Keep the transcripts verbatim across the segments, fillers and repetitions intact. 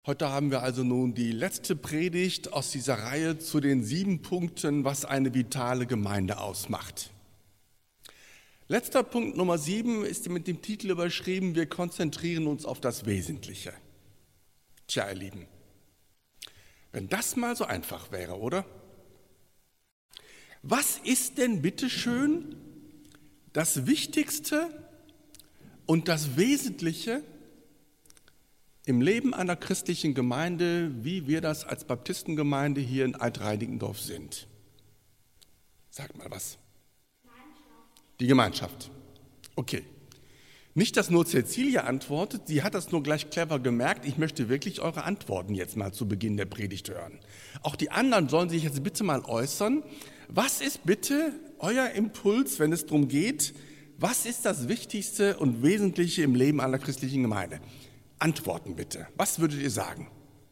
Heute haben wir also nun die letzte Predigt aus dieser Reihe zu den sieben Punkten, was eine vitale Gemeinde ausmacht. Letzter Punkt Nummer sieben ist mit dem Titel überschrieben, wir konzentrieren uns auf das Wesentliche. Tja, ihr Lieben, wenn das mal so einfach wäre, oder? Was ist denn bitteschön das Wichtigste und das Wesentliche im Leben einer christlichen Gemeinde, wie wir das als Baptistengemeinde hier in Alt-Reinickendorf sind? Sagt mal was. Gemeinschaft. Die Gemeinschaft. Okay. Nicht, dass nur Cäcilia antwortet, sie hat das nur gleich clever gemerkt. Ich möchte wirklich eure Antworten jetzt mal zu Beginn der Predigt hören. Auch die anderen sollen sich jetzt bitte mal äußern. Was ist bitte euer Impuls, wenn es darum geht, was ist das Wichtigste und Wesentliche im Leben einer christlichen Gemeinde? Antworten bitte. Was würdet ihr sagen?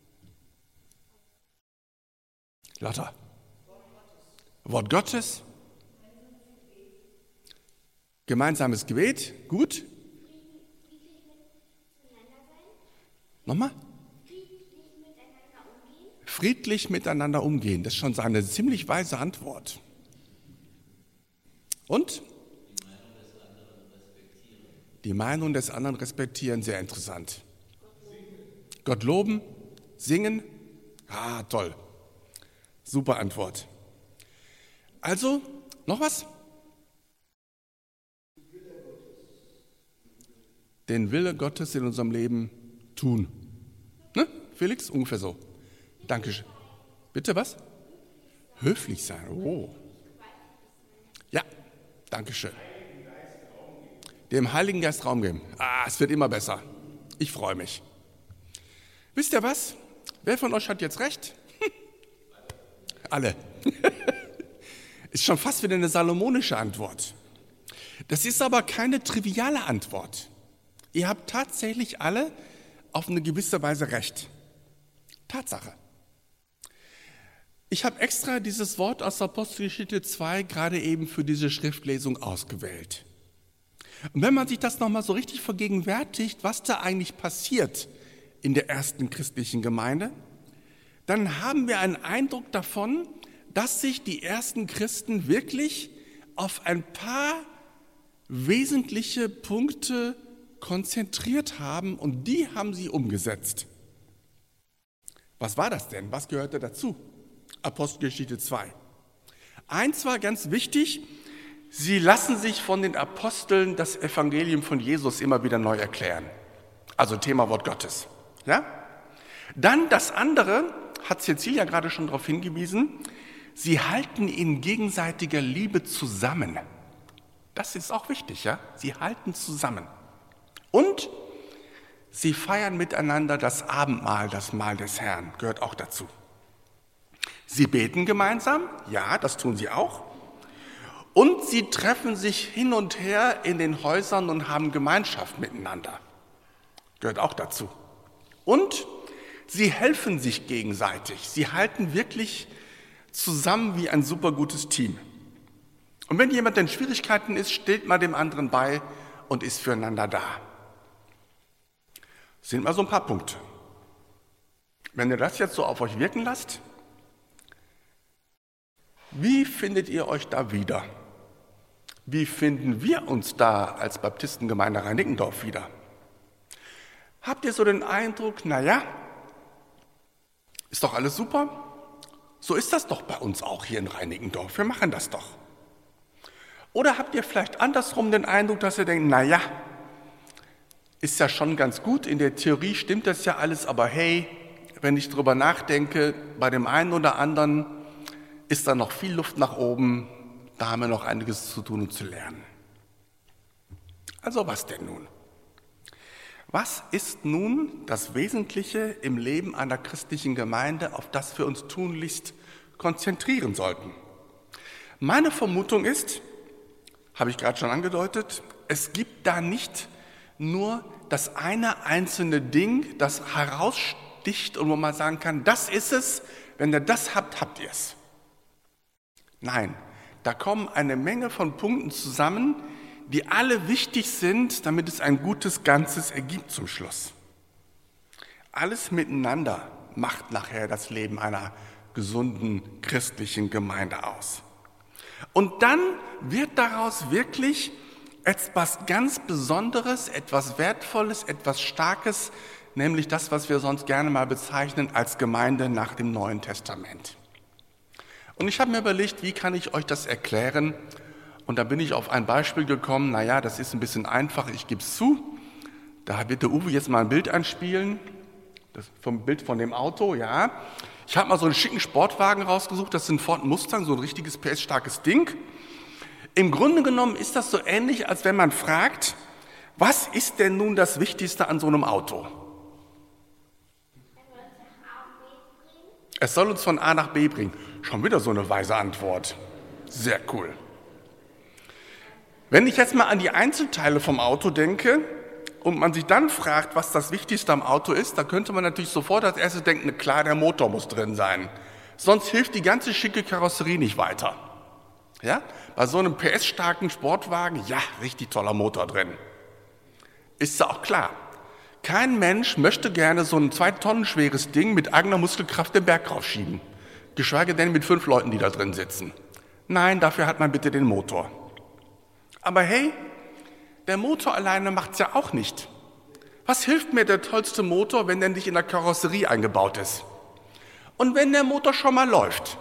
Lotta. Wort Gottes. Gemeinsames Gebet. Gut. Nochmal? Friedlich miteinander umgehen. Das ist schon eine ziemlich weise Antwort. Und? Die Meinung des anderen respektieren. Sehr interessant. Gott loben, singen, ah, toll, super Antwort. Also, noch was? Den Wille Gottes in unserem Leben tun. Ne, Felix? Ungefähr so. Dankeschön. Bitte was? Höflich sein, oh. Ja, Dankeschön. Dem Heiligen Geist Raum geben. Ah, es wird immer besser. Ich freue mich. Wisst ihr was? Wer von euch hat jetzt recht? Hm. Alle. Ist schon fast wieder eine salomonische Antwort. Das ist aber keine triviale Antwort. Ihr habt tatsächlich alle auf eine gewisse Weise recht. Tatsache. Ich habe extra dieses Wort aus Apostelgeschichte zwei gerade eben für diese Schriftlesung ausgewählt. Und wenn man sich das nochmal so richtig vergegenwärtigt, was da eigentlich passiert in der ersten christlichen Gemeinde, dann haben wir einen Eindruck davon, dass sich die ersten Christen wirklich auf ein paar wesentliche Punkte konzentriert haben und die haben sie umgesetzt. Was war das denn? Was gehörte dazu? Apostelgeschichte zwei. Eins war ganz wichtig, sie lassen sich von den Aposteln das Evangelium von Jesus immer wieder neu erklären. Also Thema Wort Gottes. Ja? Dann das andere, hat Cäcilia gerade schon darauf hingewiesen, sie halten in gegenseitiger Liebe zusammen. Das ist auch wichtig, ja? Sie halten zusammen. Und sie feiern miteinander das Abendmahl, das Mahl des Herrn, gehört auch dazu. Sie beten gemeinsam, ja, das tun sie auch. Und sie treffen sich hin und her in den Häusern und haben Gemeinschaft miteinander, gehört auch dazu. Und sie helfen sich gegenseitig. Sie halten wirklich zusammen wie ein super gutes Team. Und wenn jemand in Schwierigkeiten ist, steht man dem anderen bei und ist füreinander da. Das sind mal so ein paar Punkte. Wenn ihr das jetzt so auf euch wirken lasst, wie findet ihr euch da wieder? Wie finden wir uns da als Baptistengemeinde Reinickendorf wieder? Habt ihr so den Eindruck, naja, ist doch alles super? So ist das doch bei uns auch hier in Reinickendorf, wir machen das doch. Oder habt ihr vielleicht andersrum den Eindruck, dass ihr denkt, naja, ist ja schon ganz gut, in der Theorie stimmt das ja alles, aber hey, wenn ich drüber nachdenke, bei dem einen oder anderen ist da noch viel Luft nach oben, da haben wir noch einiges zu tun und zu lernen. Also was denn nun? Was ist nun das Wesentliche im Leben einer christlichen Gemeinde, auf das wir uns tunlichst konzentrieren sollten? Meine Vermutung ist, habe ich gerade schon angedeutet, es gibt da nicht nur das eine einzelne Ding, das heraussticht und wo man sagen kann, das ist es, wenn ihr das habt, habt ihr es. Nein, da kommen eine Menge von Punkten zusammen, die alle wichtig sind, damit es ein gutes Ganzes ergibt zum Schluss. Alles miteinander macht nachher das Leben einer gesunden christlichen Gemeinde aus. Und dann wird daraus wirklich etwas ganz Besonderes, etwas Wertvolles, etwas Starkes, nämlich das, was wir sonst gerne mal bezeichnen als Gemeinde nach dem Neuen Testament. Und ich habe mir überlegt, wie kann ich euch das erklären? Und da bin ich auf ein Beispiel gekommen, naja, das ist ein bisschen einfach, ich gebe es zu. Da wird der Uwe jetzt mal ein Bild anspielen, das vom Bild von dem Auto, ja. Ich habe mal so einen schicken Sportwagen rausgesucht, das ist ein Ford Mustang, so ein richtiges P S-starkes Ding. Im Grunde genommen ist das so ähnlich, als wenn man fragt, was ist denn nun das Wichtigste an so einem Auto? Es soll uns von A nach B bringen. Schon wieder so eine weise Antwort. Sehr cool. Wenn ich jetzt mal an die Einzelteile vom Auto denke und man sich dann fragt, was das Wichtigste am Auto ist, dann könnte man natürlich sofort als erstes denken, klar, der Motor muss drin sein. Sonst hilft die ganze schicke Karosserie nicht weiter. Ja? Bei so einem P S-starken Sportwagen, ja, richtig toller Motor drin. Ist ja auch klar. Kein Mensch möchte gerne so ein zwei Tonnen schweres Ding mit eigener Muskelkraft den Berg raufschieben. Geschweige denn mit fünf Leuten, die da drin sitzen. Nein, dafür hat man bitte den Motor. Aber hey, der Motor alleine macht's ja auch nicht. Was hilft mir der tollste Motor, wenn der nicht in der Karosserie eingebaut ist? Und wenn der Motor schon mal läuft?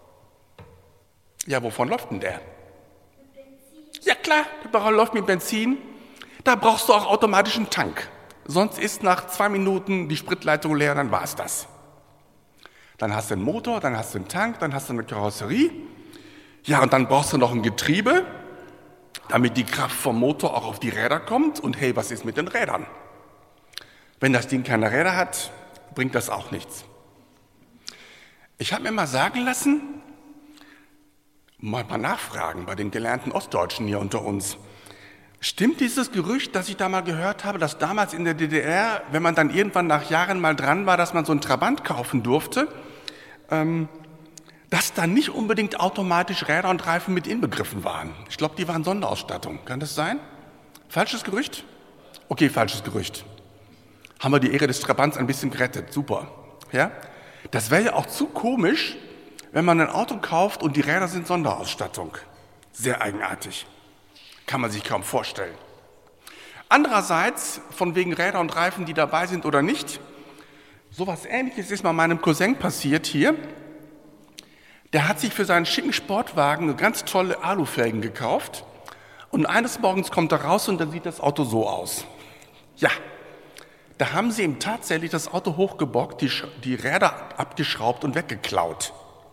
Ja, wovon läuft denn der? Mit Benzin. Ja klar, der läuft mit Benzin. Da brauchst du auch automatisch einen Tank. Sonst ist nach zwei Minuten die Spritleitung leer, dann war es das. Dann hast du einen Motor, dann hast du einen Tank, dann hast du eine Karosserie. Ja, und dann brauchst du noch ein Getriebe, damit die Kraft vom Motor auch auf die Räder kommt. Und hey, was ist mit den Rädern? Wenn das Ding keine Räder hat, bringt das auch nichts. Ich habe mir mal sagen lassen, mal ein paar Nachfragen bei den gelernten Ostdeutschen hier unter uns. Stimmt dieses Gerücht, das ich da mal gehört habe, dass damals in der D D R, wenn man dann irgendwann nach Jahren mal dran war, dass man so einen Trabant kaufen durfte, ähm, dass dann nicht unbedingt automatisch Räder und Reifen mit inbegriffen waren? Ich glaube, die waren Sonderausstattung. Kann das sein? Falsches Gerücht? Okay, falsches Gerücht. Haben wir die Ehre des Trabants ein bisschen gerettet. Super. Ja? Das wäre ja auch zu komisch, wenn man ein Auto kauft und die Räder sind Sonderausstattung. Sehr eigenartig. Kann man sich kaum vorstellen. Andererseits, von wegen Räder und Reifen, die dabei sind oder nicht, sowas Ähnliches ist mal meinem Cousin passiert hier. Der hat sich für seinen schicken Sportwagen eine ganz tolle Alufelgen gekauft und eines Morgens kommt er raus und dann sieht das Auto so aus. Ja, da haben sie ihm tatsächlich das Auto hochgebockt, die, die Räder abgeschraubt und weggeklaut.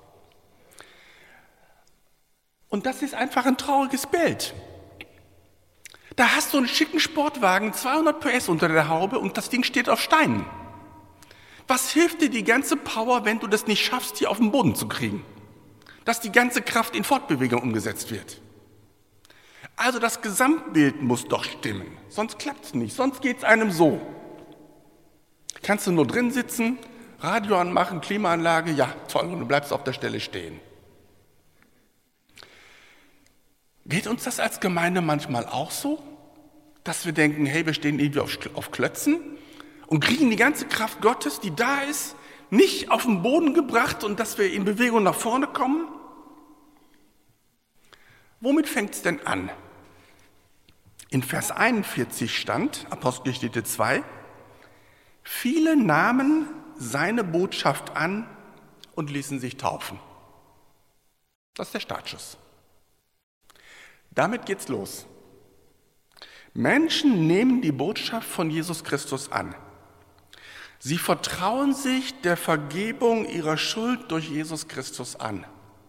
Und das ist einfach ein trauriges Bild. Da hast du einen schicken Sportwagen, zweihundert P S unter der Haube und das Ding steht auf Steinen. Was hilft dir die ganze Power, wenn du das nicht schaffst, hier auf den Boden zu kriegen? Dass die ganze Kraft in Fortbewegung umgesetzt wird. Also das Gesamtbild muss doch stimmen, sonst klappt es nicht, sonst geht es einem so. Kannst du nur drin sitzen, Radio anmachen, Klimaanlage, ja toll, und du bleibst auf der Stelle stehen. Geht uns das als Gemeinde manchmal auch so, dass wir denken, hey, wir stehen irgendwie auf, auf Klötzen und kriegen die ganze Kraft Gottes, die da ist, nicht auf den Boden gebracht und dass wir in Bewegung nach vorne kommen? Womit fängt es denn an? In Vers einundvierzig stand, Apostelgeschichte zwei, viele nahmen seine Botschaft an und ließen sich taufen. Das ist der Startschuss. Damit geht's los. Menschen nehmen die Botschaft von Jesus Christus an. Sie vertrauen sich der Vergebung ihrer Schuld durch Jesus Christus an.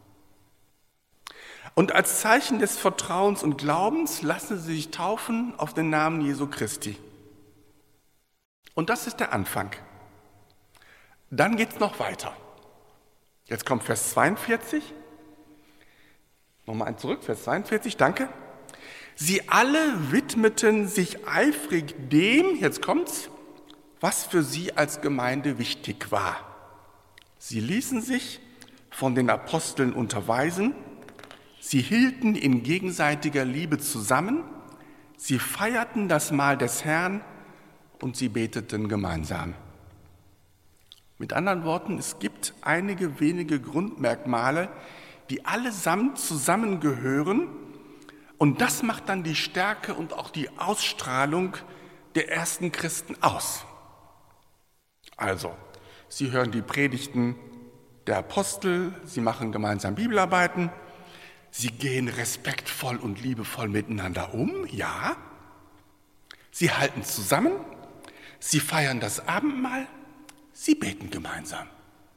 Und als Zeichen des Vertrauens und Glaubens lassen sie sich taufen auf den Namen Jesu Christi. Und das ist der Anfang. Dann geht's noch weiter. Jetzt kommt Vers zweiundvierzig. Nochmal ein zurück, Vers zweiundvierzig, danke. Sie alle widmeten sich eifrig dem, jetzt kommt's, was für sie als Gemeinde wichtig war. Sie ließen sich von den Aposteln unterweisen, sie hielten in gegenseitiger Liebe zusammen, sie feierten das Mahl des Herrn und sie beteten gemeinsam. Mit anderen Worten, es gibt einige wenige Grundmerkmale, die allesamt zusammengehören, und das macht dann die Stärke und auch die Ausstrahlung der ersten Christen aus. Also, sie hören die Predigten der Apostel, sie machen gemeinsam Bibelarbeiten, sie gehen respektvoll und liebevoll miteinander um, ja. Sie halten zusammen, sie feiern das Abendmahl, sie beten gemeinsam.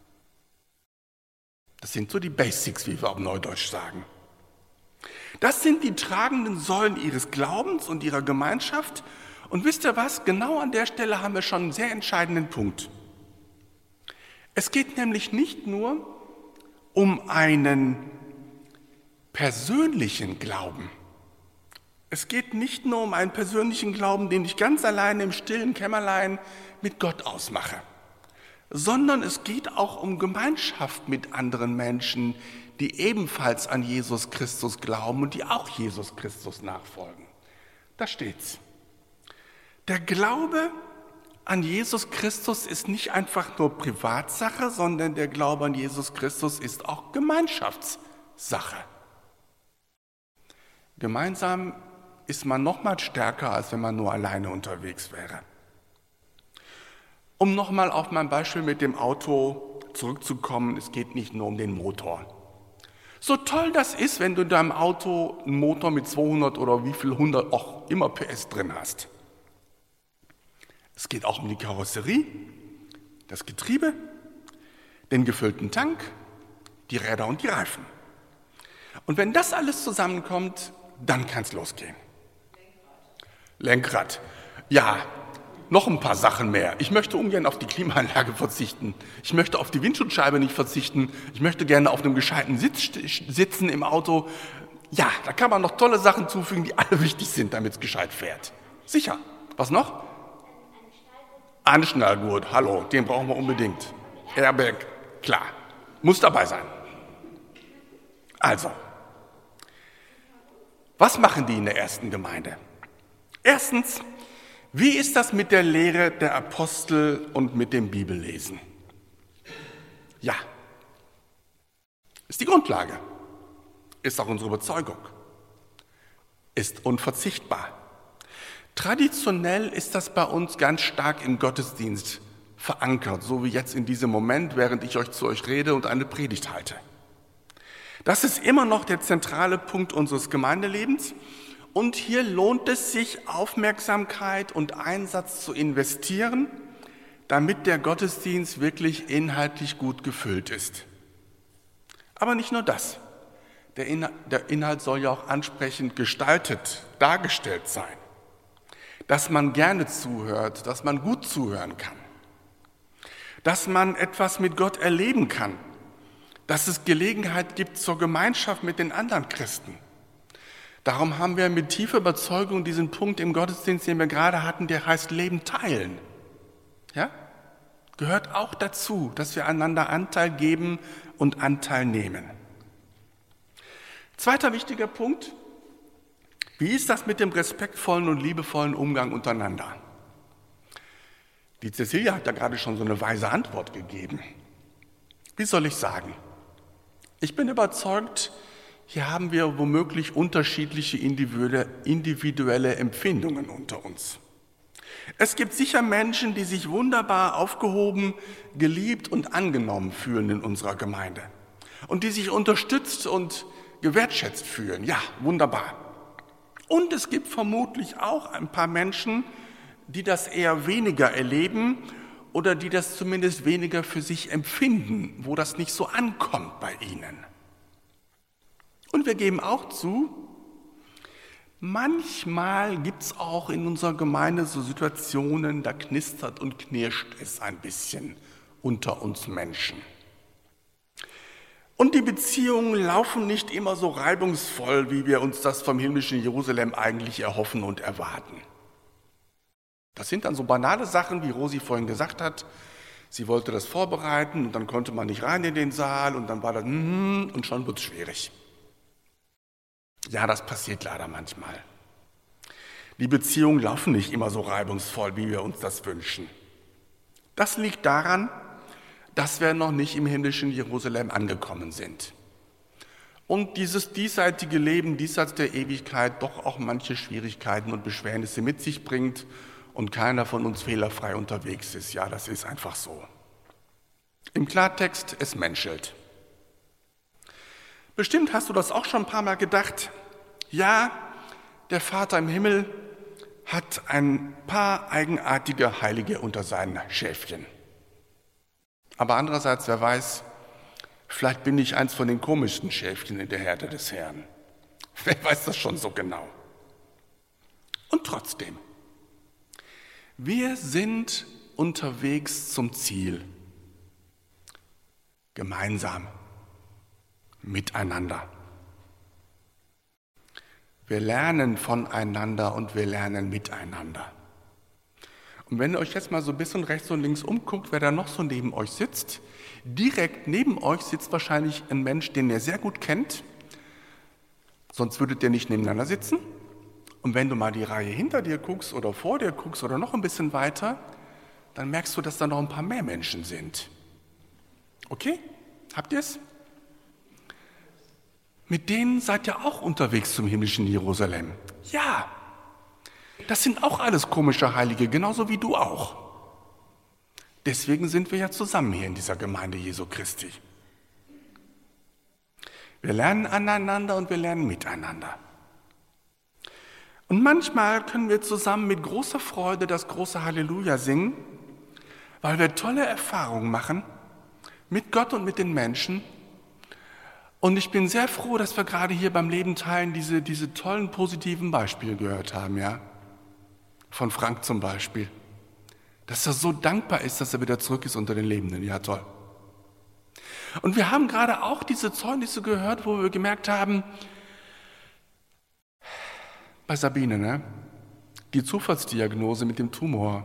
Das sind so die Basics, wie wir auf Neudeutsch sagen. Das sind die tragenden Säulen ihres Glaubens und ihrer Gemeinschaft. Und wisst ihr was? Genau an der Stelle haben wir schon einen sehr entscheidenden Punkt. Es geht nämlich nicht nur um einen persönlichen Glauben. Es geht nicht nur um einen persönlichen Glauben, den ich ganz alleine im stillen Kämmerlein mit Gott ausmache, sondern es geht auch um Gemeinschaft mit anderen Menschen, die ebenfalls an Jesus Christus glauben und die auch Jesus Christus nachfolgen. Da steht's. Der Glaube an Jesus Christus ist nicht einfach nur Privatsache, sondern der Glaube an Jesus Christus ist auch Gemeinschaftssache. Gemeinsam ist man noch mal stärker, als wenn man nur alleine unterwegs wäre. Um nochmal auf mein Beispiel mit dem Auto zurückzukommen, es geht nicht nur um den Motor. So toll das ist, wenn du in deinem Auto einen Motor mit zweihundert oder wie viel hundert auch immer P S drin hast. Es geht auch um die Karosserie, das Getriebe, den gefüllten Tank, die Räder und die Reifen. Und wenn das alles zusammenkommt, dann kann es losgehen. Lenkrad. Ja, noch ein paar Sachen mehr. Ich möchte ungern auf die Klimaanlage verzichten. Ich möchte auf die Windschutzscheibe nicht verzichten. Ich möchte gerne auf einem gescheiten Sitz sitzen im Auto. Ja, da kann man noch tolle Sachen zufügen, die alle wichtig sind, damit es gescheit fährt. Sicher. Was noch? Anschnallgurt. Hallo, den brauchen wir unbedingt. Airbag, klar. Muss dabei sein. Also, was machen die in der ersten Gemeinde? Erstens, wie ist das mit der Lehre der Apostel und mit dem Bibellesen? Ja, ist die Grundlage, ist auch unsere Überzeugung, ist unverzichtbar. Traditionell ist das bei uns ganz stark im Gottesdienst verankert, so wie jetzt in diesem Moment, während ich euch zu euch rede und eine Predigt halte. Das ist immer noch der zentrale Punkt unseres Gemeindelebens. Und hier lohnt es sich, Aufmerksamkeit und Einsatz zu investieren, damit der Gottesdienst wirklich inhaltlich gut gefüllt ist. Aber nicht nur das. Der Inhalt, der Inhalt soll ja auch ansprechend gestaltet, dargestellt sein. Dass man gerne zuhört, dass man gut zuhören kann. Dass man etwas mit Gott erleben kann. Dass es Gelegenheit gibt zur Gemeinschaft mit den anderen Christen. Darum haben wir mit tiefer Überzeugung diesen Punkt im Gottesdienst, den wir gerade hatten, der heißt Leben teilen. Ja? Gehört auch dazu, dass wir einander Anteil geben und Anteil nehmen. Zweiter wichtiger Punkt, wie ist das mit dem respektvollen und liebevollen Umgang untereinander? Die Cecilia hat da gerade schon so eine weise Antwort gegeben. Wie soll ich sagen? Ich bin überzeugt, hier haben wir womöglich unterschiedliche individuelle Empfindungen unter uns. Es gibt sicher Menschen, die sich wunderbar aufgehoben, geliebt und angenommen fühlen in unserer Gemeinde und die sich unterstützt und gewertschätzt fühlen. Ja, wunderbar. Und es gibt vermutlich auch ein paar Menschen, die das eher weniger erleben oder die das zumindest weniger für sich empfinden, wo das nicht so ankommt bei ihnen. Und wir geben auch zu, manchmal gibt es auch in unserer Gemeinde so Situationen, da knistert und knirscht es ein bisschen unter uns Menschen. Und die Beziehungen laufen nicht immer so reibungsvoll, wie wir uns das vom himmlischen Jerusalem eigentlich erhoffen und erwarten. Das sind dann so banale Sachen, wie Rosi vorhin gesagt hat. Sie wollte das vorbereiten und dann konnte man nicht rein in den Saal und dann war das mm, und schon wird es schwierig. Ja, das passiert leider manchmal. Die Beziehungen laufen nicht immer so reibungsvoll, wie wir uns das wünschen. Das liegt daran, dass wir noch nicht im himmlischen Jerusalem angekommen sind. Und dieses diesseitige Leben, diesseits der Ewigkeit, doch auch manche Schwierigkeiten und Beschwernisse mit sich bringt und keiner von uns fehlerfrei unterwegs ist. Ja, das ist einfach so. Im Klartext, es menschelt. Bestimmt hast du das auch schon ein paar Mal gedacht. Ja, der Vater im Himmel hat ein paar eigenartige Heilige unter seinen Schäfchen. Aber andererseits, wer weiß, vielleicht bin ich eins von den komischsten Schäfchen in der Herde des Herrn. Wer weiß das schon so genau? Und trotzdem, wir sind unterwegs zum Ziel. Gemeinsam, miteinander. Wir lernen voneinander und wir lernen miteinander. Und wenn ihr euch jetzt mal so ein bisschen rechts und links umguckt, wer da noch so neben euch sitzt, direkt neben euch sitzt wahrscheinlich ein Mensch, den ihr sehr gut kennt, sonst würdet ihr nicht nebeneinander sitzen. Und wenn du mal die Reihe hinter dir guckst oder vor dir guckst oder noch ein bisschen weiter, dann merkst du, dass da noch ein paar mehr Menschen sind. Okay? Habt ihr es? Mit denen seid ihr auch unterwegs zum himmlischen Jerusalem. Ja, das sind auch alles komische Heilige, genauso wie du auch. Deswegen sind wir ja zusammen hier in dieser Gemeinde Jesu Christi. Wir lernen aneinander und wir lernen miteinander. Und manchmal können wir zusammen mit großer Freude das große Halleluja singen, weil wir tolle Erfahrungen machen mit Gott und mit den Menschen. Und ich bin sehr froh, dass wir gerade hier beim Leben teilen diese, diese tollen positiven Beispiele gehört haben, ja. Von Frank zum Beispiel. Dass er so dankbar ist, dass er wieder zurück ist unter den Lebenden. Ja, toll. Und wir haben gerade auch diese Zeugnisse gehört, wo wir gemerkt haben, bei Sabine, ne? Die Zufallsdiagnose mit dem Tumor.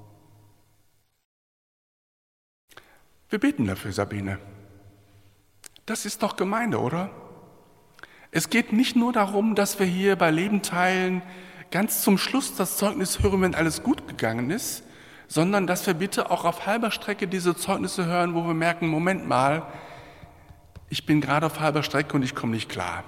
Wir beten dafür, Sabine. Das ist doch Gemeinde, oder? Es geht nicht nur darum, dass wir hier bei Leben teilen, ganz zum Schluss das Zeugnis hören, wenn alles gut gegangen ist, sondern dass wir bitte auch auf halber Strecke diese Zeugnisse hören, wo wir merken, Moment mal, ich bin gerade auf halber Strecke und ich komme nicht klar.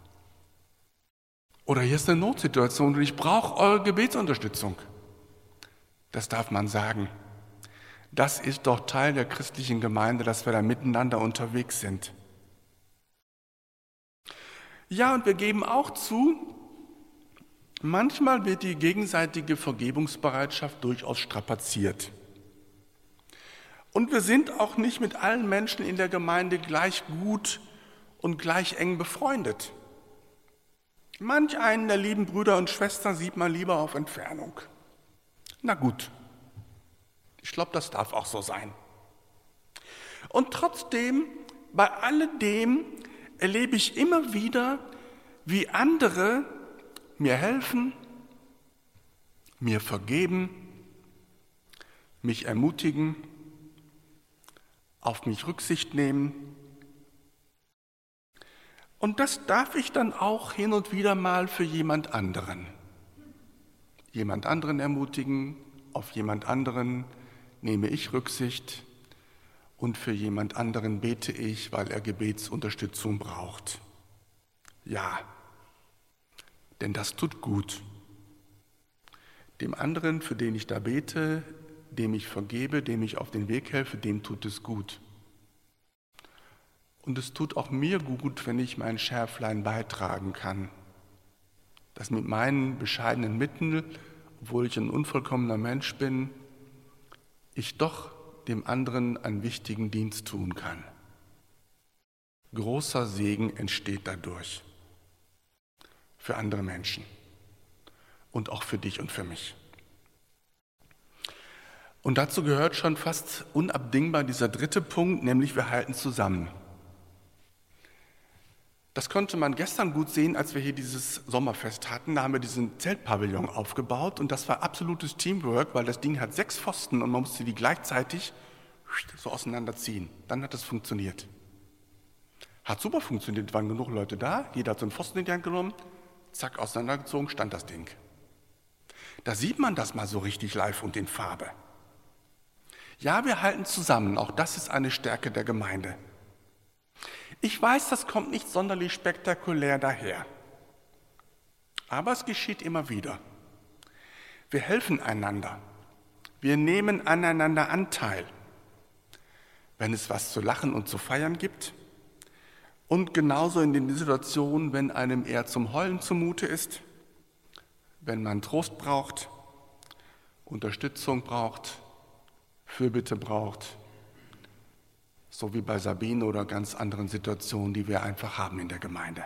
Oder hier ist eine Notsituation und ich brauche eure Gebetsunterstützung. Das darf man sagen. Das ist doch Teil der christlichen Gemeinde, dass wir da miteinander unterwegs sind. Ja, und wir geben auch zu, manchmal wird die gegenseitige Vergebungsbereitschaft durchaus strapaziert. Und wir sind auch nicht mit allen Menschen in der Gemeinde gleich gut und gleich eng befreundet. Manch einen der lieben Brüder und Schwestern sieht man lieber auf Entfernung. Na gut, ich glaube, das darf auch so sein. Und trotzdem, bei alledem erlebe ich immer wieder, wie andere mir helfen, mir vergeben, mich ermutigen, auf mich Rücksicht nehmen. Und das darf ich dann auch hin und wieder mal für jemand anderen. Jemand anderen ermutigen, auf jemand anderen nehme ich Rücksicht und für jemand anderen bete ich, weil er Gebetsunterstützung braucht. Ja, denn das tut gut. Dem anderen, für den ich da bete, dem ich vergebe, dem ich auf den Weg helfe, dem tut es gut. Und es tut auch mir gut, wenn ich mein Schärflein beitragen kann. Dass mit meinen bescheidenen Mitteln, obwohl ich ein unvollkommener Mensch bin, ich doch dem anderen einen wichtigen Dienst tun kann. Großer Segen entsteht dadurch. Für andere Menschen. Und auch für dich und für mich. Und dazu gehört schon fast unabdingbar dieser dritte Punkt, nämlich wir halten zusammen. Das konnte man gestern gut sehen, als wir hier dieses Sommerfest hatten. Da haben wir diesen Zeltpavillon aufgebaut und das war absolutes Teamwork, weil das Ding hat sechs Pfosten und man musste die gleichzeitig so auseinanderziehen. Dann hat es funktioniert. Hat super funktioniert, waren genug Leute da, jeder hat so einen Pfosten in die Hand genommen, zack, auseinandergezogen, stand das Ding. Da sieht man das mal so richtig live und in Farbe. Ja, wir halten zusammen, auch das ist eine Stärke der Gemeinde. Ich weiß, das kommt nicht sonderlich spektakulär daher, aber es geschieht immer wieder. Wir helfen einander, wir nehmen aneinander Anteil, wenn es was zu lachen und zu feiern gibt und genauso in den Situationen, wenn einem eher zum Heulen zumute ist, wenn man Trost braucht, Unterstützung braucht, Fürbitte braucht, so wie bei Sabine oder ganz anderen Situationen, die wir einfach haben in der Gemeinde.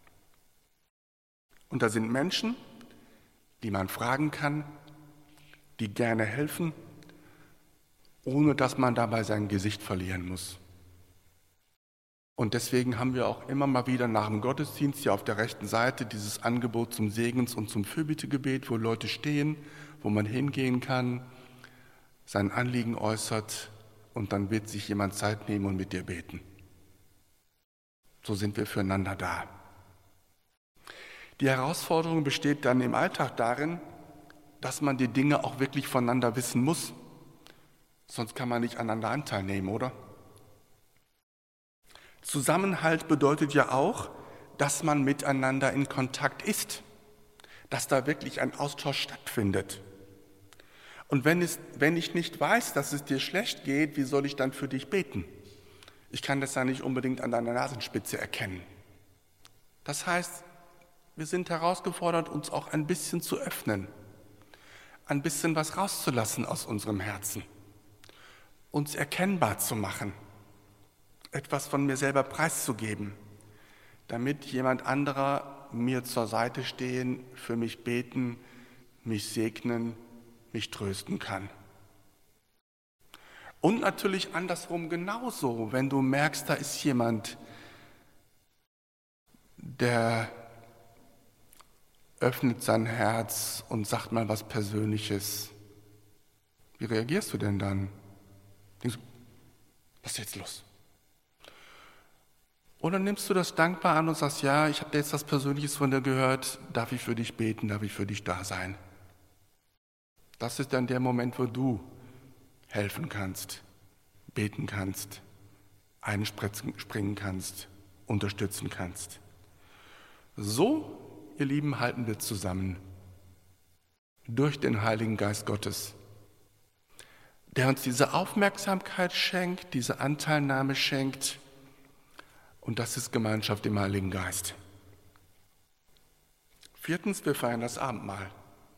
Und da sind Menschen, die man fragen kann, die gerne helfen, ohne dass man dabei sein Gesicht verlieren muss. Und deswegen haben wir auch immer mal wieder nach dem Gottesdienst hier auf der rechten Seite dieses Angebot zum Segens- und zum Fürbittegebet, wo Leute stehen, wo man hingehen kann, sein Anliegen äußert und dann wird sich jemand Zeit nehmen und mit dir beten. So sind wir füreinander da. Die Herausforderung besteht dann im Alltag darin, dass man die Dinge auch wirklich voneinander wissen muss. Sonst kann man nicht aneinander Anteil nehmen, oder? Zusammenhalt bedeutet ja auch, dass man miteinander in Kontakt ist, dass da wirklich ein Austausch stattfindet. Und wenn, es, wenn ich nicht weiß, dass es dir schlecht geht, wie soll ich dann für dich beten? Ich kann das ja nicht unbedingt an deiner Nasenspitze erkennen. Das heißt, wir sind herausgefordert, uns auch ein bisschen zu öffnen, ein bisschen was rauszulassen aus unserem Herzen, uns erkennbar zu machen, etwas von mir selber preiszugeben, damit jemand anderer mir zur Seite stehen, für mich beten, mich segnen, mich trösten kann. Und natürlich andersrum genauso, wenn du merkst, da ist jemand, der öffnet sein Herz und sagt mal was Persönliches. Wie reagierst du denn dann? Denkst du, was ist jetzt los? Oder nimmst du das dankbar an und sagst, ja, ich habe jetzt was Persönliches von dir gehört, darf ich für dich beten, darf ich für dich da sein? Das ist dann der Moment, wo du helfen kannst, beten kannst, einspringen kannst, unterstützen kannst. So, ihr Lieben, halten wir zusammen durch den Heiligen Geist Gottes, der uns diese Aufmerksamkeit schenkt, diese Anteilnahme schenkt, und das ist Gemeinschaft im Heiligen Geist. Viertens, wir feiern das Abendmahl.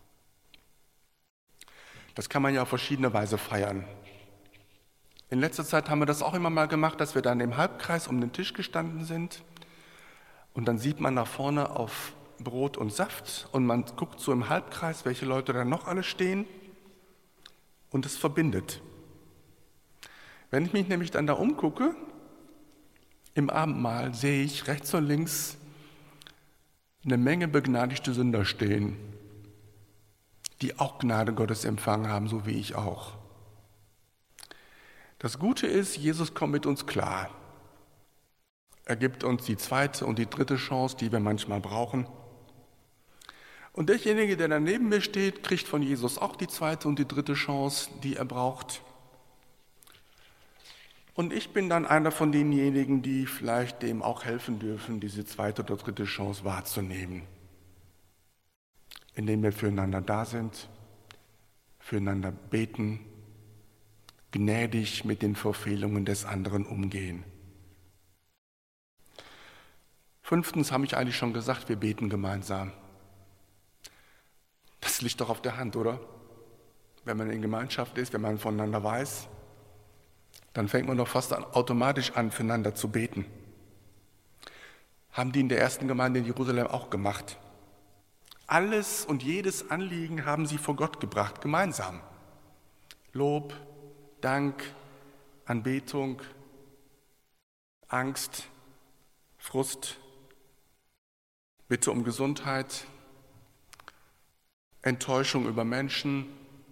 Das kann man ja auf verschiedene Weise feiern. In letzter Zeit haben wir das auch immer mal gemacht, dass wir dann im Halbkreis um den Tisch gestanden sind und dann sieht man nach vorne auf Brot und Saft und man guckt so im Halbkreis, welche Leute da noch alle stehen und es verbindet. Wenn ich mich nämlich dann da umgucke, im Abendmahl sehe ich rechts und links eine Menge begnadigte Sünder stehen, die auch Gnade Gottes empfangen haben, so wie ich auch. Das Gute ist, Jesus kommt mit uns klar. Er gibt uns die zweite und die dritte Chance, die wir manchmal brauchen. Und derjenige, der da neben mir steht, kriegt von Jesus auch die zweite und die dritte Chance, die er braucht. Und ich bin dann einer von denjenigen, die vielleicht dem auch helfen dürfen, diese zweite oder dritte Chance wahrzunehmen. Indem wir füreinander da sind, füreinander beten, gnädig mit den Verfehlungen des anderen umgehen. Fünftens habe ich eigentlich schon gesagt, wir beten gemeinsam. Das liegt doch auf der Hand, oder? Wenn man in Gemeinschaft ist, wenn man voneinander weiß, dann fängt man doch fast automatisch an, füreinander zu beten. Haben die in der ersten Gemeinde in Jerusalem auch gemacht. Alles und jedes Anliegen haben sie vor Gott gebracht, gemeinsam. Lob, Dank, Anbetung, Angst, Frust, Bitte um Gesundheit, Enttäuschung über Menschen,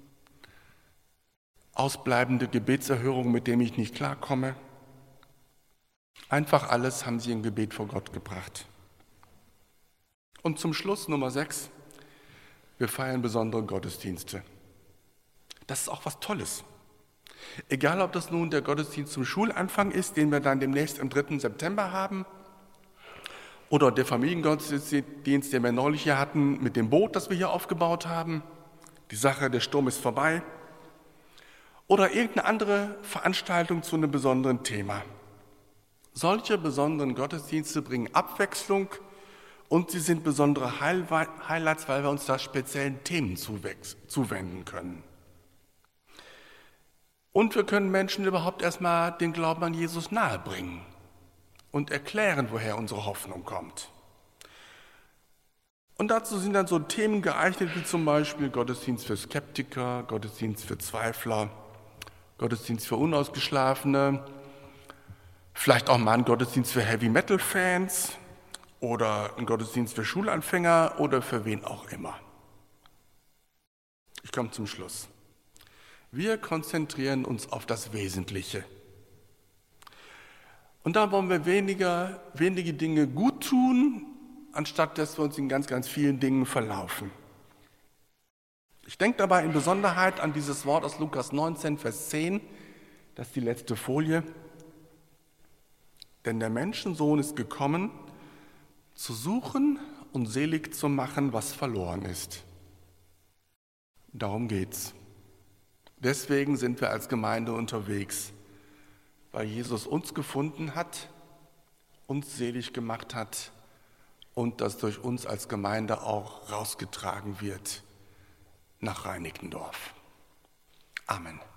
ausbleibende Gebetserhörung, mit dem ich nicht klarkomme. Einfach alles haben sie im Gebet vor Gott gebracht. Und zum Schluss Nummer sechs, wir feiern besondere Gottesdienste. Das ist auch was Tolles. Egal, ob das nun der Gottesdienst zum Schulanfang ist, den wir dann demnächst am dritten September haben, oder der Familiengottesdienst, den wir neulich hier hatten, mit dem Boot, das wir hier aufgebaut haben. Die Sache, der Sturm ist vorbei. Oder irgendeine andere Veranstaltung zu einem besonderen Thema. Solche besonderen Gottesdienste bringen Abwechslung und sie sind besondere Highlights, weil wir uns da speziellen Themen zuwenden können. Und wir können Menschen überhaupt erstmal den Glauben an Jesus nahebringen und erklären, woher unsere Hoffnung kommt. Und dazu sind dann so Themen geeignet, wie zum Beispiel Gottesdienst für Skeptiker, Gottesdienst für Zweifler, Gottesdienst für Unausgeschlafene, vielleicht auch mal ein Gottesdienst für Heavy-Metal-Fans oder ein Gottesdienst für Schulanfänger oder für wen auch immer. Ich komme zum Schluss. Wir konzentrieren uns auf das Wesentliche. Und da wollen wir weniger, wenige Dinge gut tun, anstatt dass wir uns in ganz, ganz vielen Dingen verlaufen. Ich denke dabei in Besonderheit an dieses Wort aus Lukas neunzehn, Vers zehn, das ist die letzte Folie. Denn der Menschensohn ist gekommen, zu suchen und selig zu machen, was verloren ist. Darum geht's. Deswegen sind wir als Gemeinde unterwegs, weil Jesus uns gefunden hat, uns selig gemacht hat und das durch uns als Gemeinde auch rausgetragen wird nach Reinickendorf. Amen.